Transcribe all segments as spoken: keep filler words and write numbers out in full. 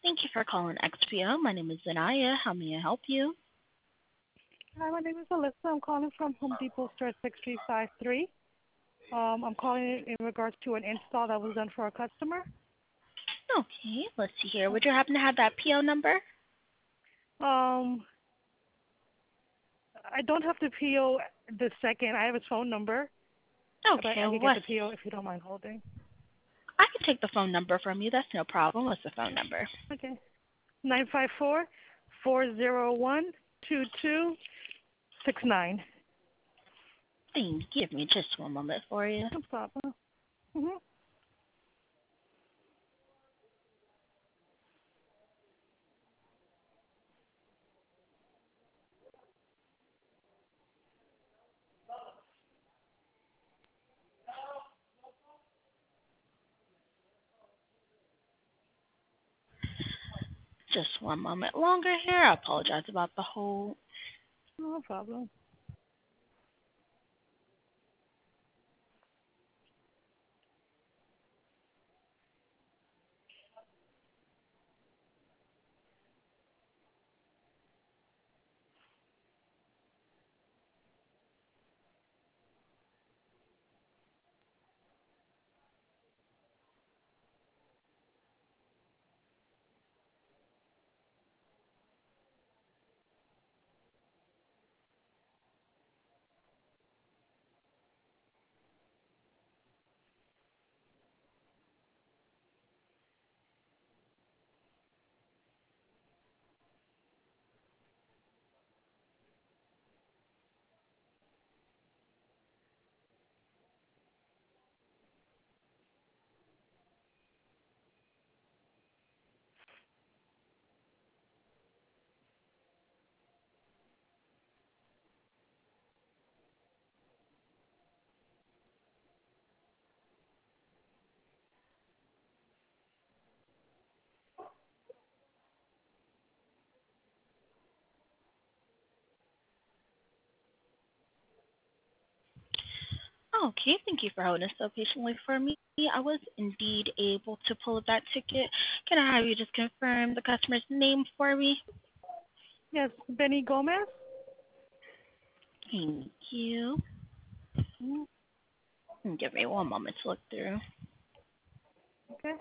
Thank you for calling X P O. My name is Zanaya. How may I help you? Hi, my name is Alyssa. I'm calling from Home Depot store six three five three. Um, I'm calling in regards to an install that was done for a customer. Okay, let's see here. Would you happen to have that P O number? Um, I don't have the P O this second. I have his phone number, but Okay, I can get what? the P O if you don't mind holding. I can take the phone number from you. That's no problem. What's the phone number? Okay. Nine five four four zero one two two six nine. Thank you. Give me just one moment for you. No problem. Mm-hmm. Just one moment longer here. I apologize about the hold. No problem. Okay, thank you for holding so patiently for me. I was indeed able to pull up that ticket. Can I have you just confirm the customer's name for me? Yes, Benny Gomez. Thank you. Mm-hmm. Give me one moment to look through. Okay.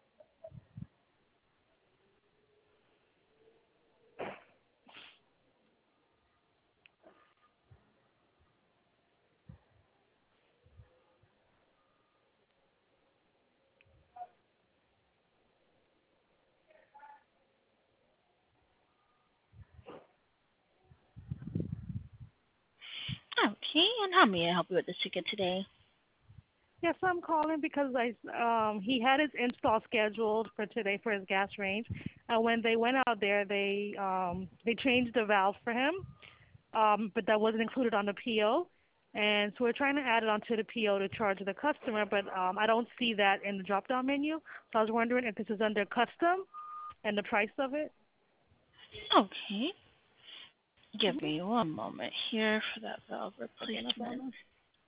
Okay, and how may I help you with this ticket today? Yes, I'm calling because I um he had his install scheduled for today for his gas range, and when they went out there, they um they changed the valve for him, um but that wasn't included on the P O, and so we're trying to add it onto the P O to charge the customer, but um I don't see that in the drop down menu, so I was wondering if this is under custom and the price of it. Okay, give Hmm. me one moment here for that valve Okay, no replacement. problem.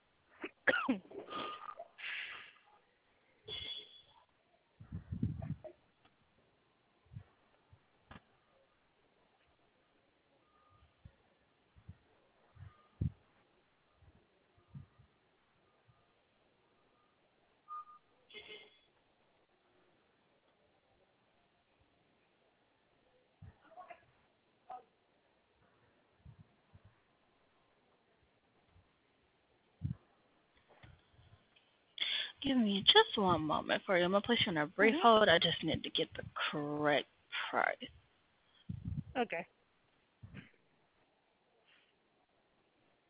Give me just one moment for you. I'm going to place you on a brief Hmm. hold. I just need to get the correct price. Okay.